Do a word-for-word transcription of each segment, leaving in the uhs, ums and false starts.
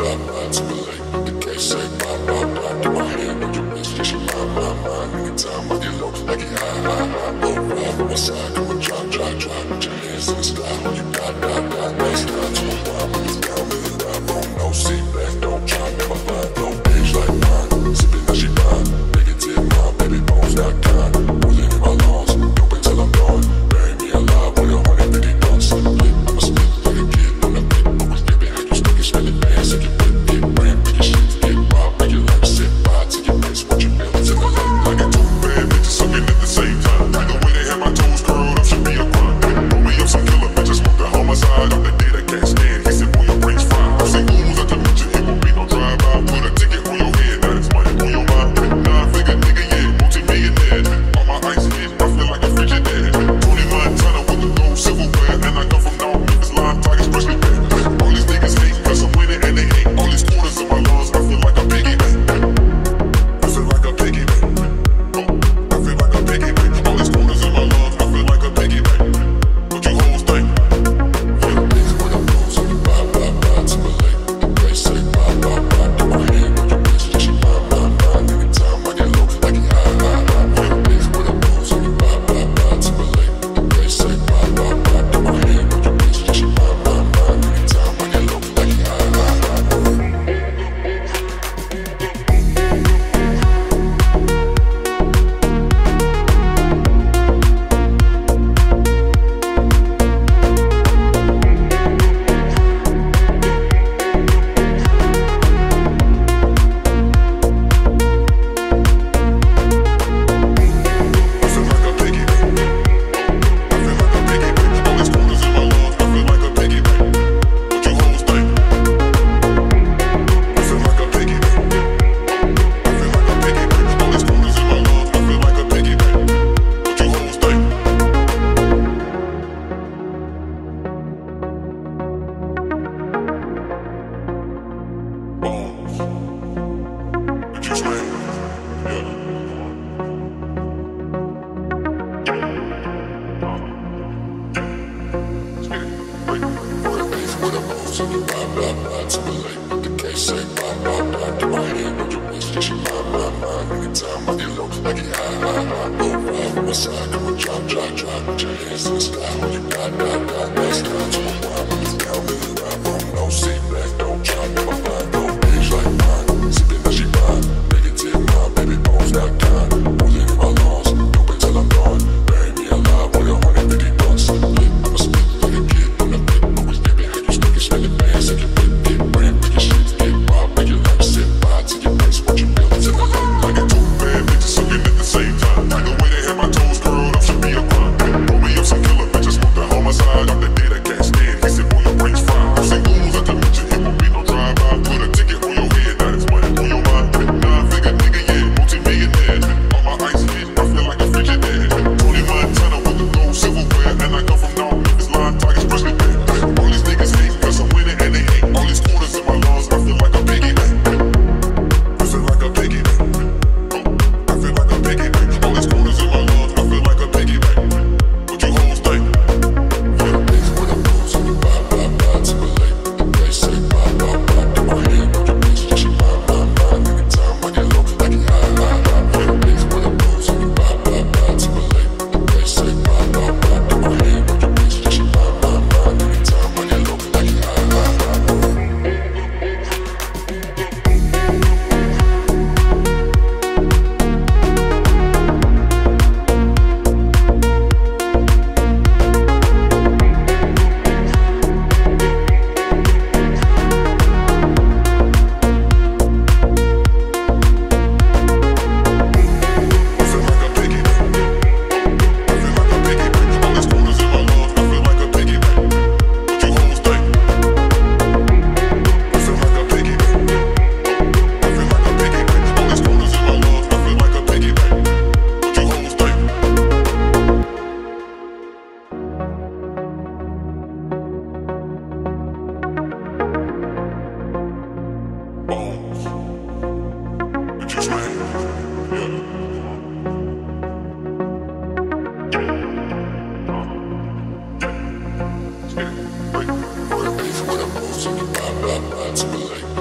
With a motion, blah, blah, blah, to relate.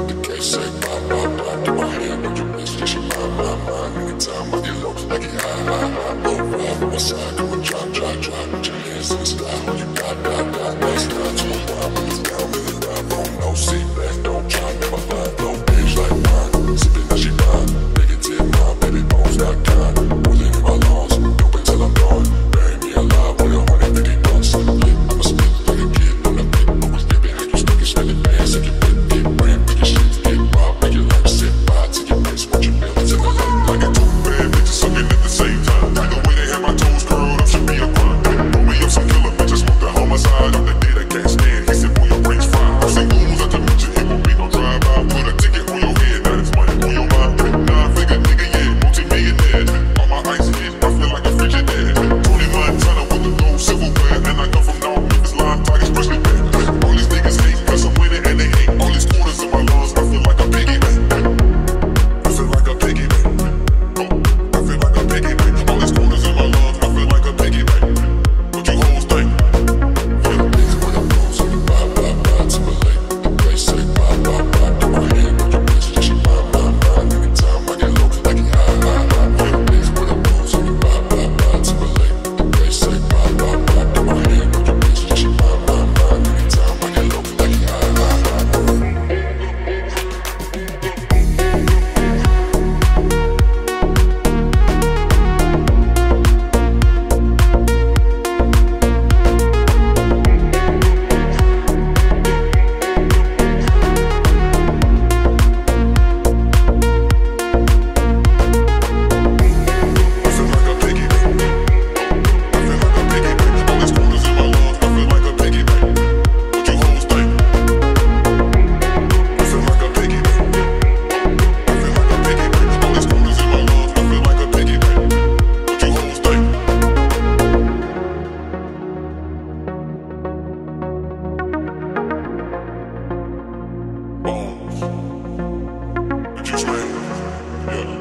say bye, bye, bye. Get my hand on your wrist, yeah, she mine, mine, mine. Anytime I get low, I get high, high, high. Low ride on my side, come and drop, drop, drop. Put your hands in the sky when you got, got, got. Nice down to a rhyme, when it's down, when it's down. Don't know, see back, don't try, never lie. Low age like wine, sipping that she fine. Negative mind, baby, bones not kind. Breathing in my lungs, dope until I'm done. Bury me alive with a hundred fifty bucks. Lit, I'ma spit like a kid on the pit. Always dipping, how you stick it, spend it fast. If you fit, get brand, make your shit, get robbed, make your life sit by. Take your place, watch your bill, till the light. Like a two bad bitches sucking at the same time. Like the way they have my toes curled up should be a crime. Roll me up some killer bitches, smoke the homicide. On the day I can't stand, he said, boy, your brain's fried. I say, oohs out to mention, it won't be no drive-by. Put a ticket on your head, now it's money on your mind. Nine-figure nigga, yeah, multi-millionaire. On my ice hit, I feel like a Frigidaire. Tony Montana with the gold silverware. And I come from North Memphis, line targets, freshly bad. All these niggas hate, cause I'm winning and they hate. All these quarters in my lungs, I feel like a piggy bank. I feel like a piggy bank. Oh, I feel like a piggy bank. All these quarters in my lungs, I feel like a piggy bank. What you hoes think? Yeah, nigga, when I'm close, on you bye, bye, bye. Timberlake, the place say bye, bye, bye. Get my hand on your wrist, yeah, she mine, mine, mine. Anytime I get low, I get high, high, high. Yeah, nigga, when I'm close, on you bye, bye, bye. Timberlake, the place say bye, bye, bye. Get my hand on your wrist, yeah, she mine, mine, mine. Anytime I get low, I get high, high, high. I feel like a piggy bank. I feel like a piggy bank. All these quarters in my lungs, I feel like a piggy bank. What you hoes think? I feel like a piggy bank. I feel like a piggy bank. All these quarters in my lungs, I feel like a piggy bank. What you hoes think? Bones. Did you swear? Yeah.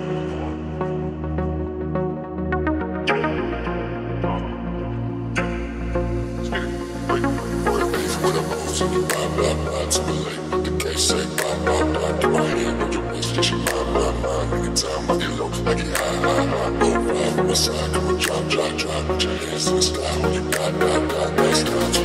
When I'm close, on you bye, bye, bye. Timberlake, but the case say bye, bye, bye. Get my hand on your wrist, yeah, she mine, mine, mine. Anytime I get low, I get high, high, high. Low ride on my side, come and drop, drop, drop. Put your hands in the sky when you got, got, got. Nice down to